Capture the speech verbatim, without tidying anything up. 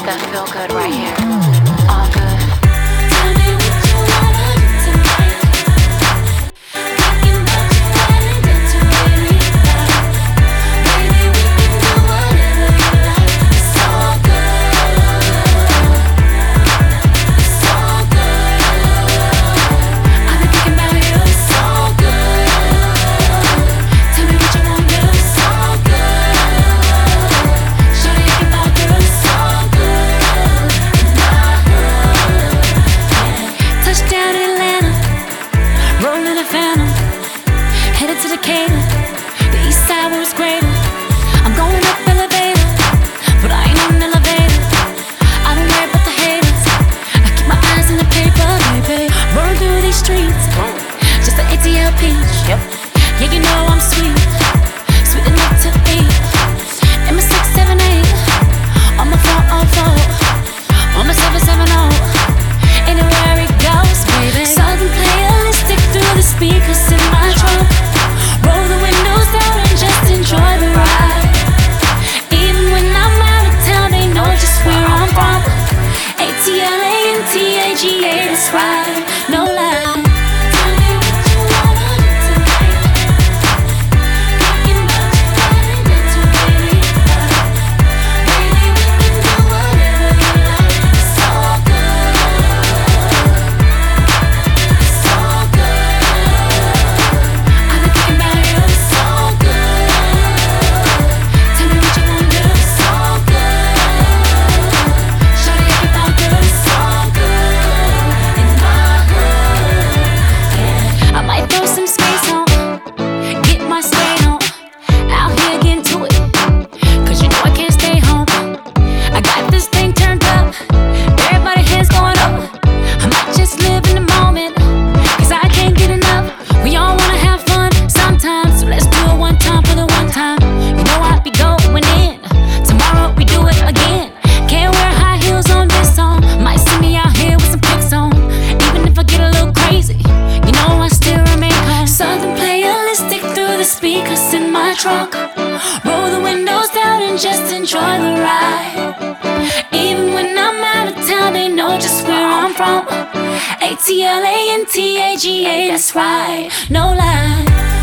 that feel good right here. All good. Tell me what you wanna do tonight. Thinking about you wanna get to really right. Baby, we can do whatever you like. It's all good. It's all good. I've been thinking about you. It's all good. Tell me what you wanna do. It's all good. Shawty, I can buy through. It's all good. In my hood. Touchdown Atlanta, rolling a phantom, headed to Decatur, the east side where it's greater. I'm going up elevator, but I ain't on an elevator. I don't worry about the haters. I keep my eyes in the paper, baby. Roll through these streets, just an A T L peach. Yep. Yeah, you know I'm sweet, sweet enough to eat. In my six seven eight, on my four oh four, on my seven seven oh. Anywhere it goes, baby. Southern playalistic through the speakers in my trunk. Roll the windows down and just enjoy the ride. Even when I'm out of town, they know just where I'm from. A T L A and T A G A, that's right, no lie. Tell me what you wanna do tonight. Thinking about you wanna get to really right. Baby, we can do whatever you like. It's all good. It's all good. I've been thinking about you. It's all good. Tell me what you wanna do. It's all good. Shawty, I can buy through. It's all good. In my hood. Yeah. I might throw some space on, get my stay on. Out here getting to it, 'cause you know I can't stay home. I got this thing turned up, everybody hands going up. I might just live in the moment, 'cause I can't get enough. We all wanna have fun sometimes, so let's do it one time for the one time. You know I be going in, tomorrow we do it again. Can't wear high heels on this song, might see me out here with some pics on. Even if I get a little crazy, you know I still remain calm. Southern playalistic through the speakers in my trunk. Roll the windows down and just enjoy the ride. Even when I'm out of town, they know just where I'm from. A T L A and T A G A, that's right, no lie.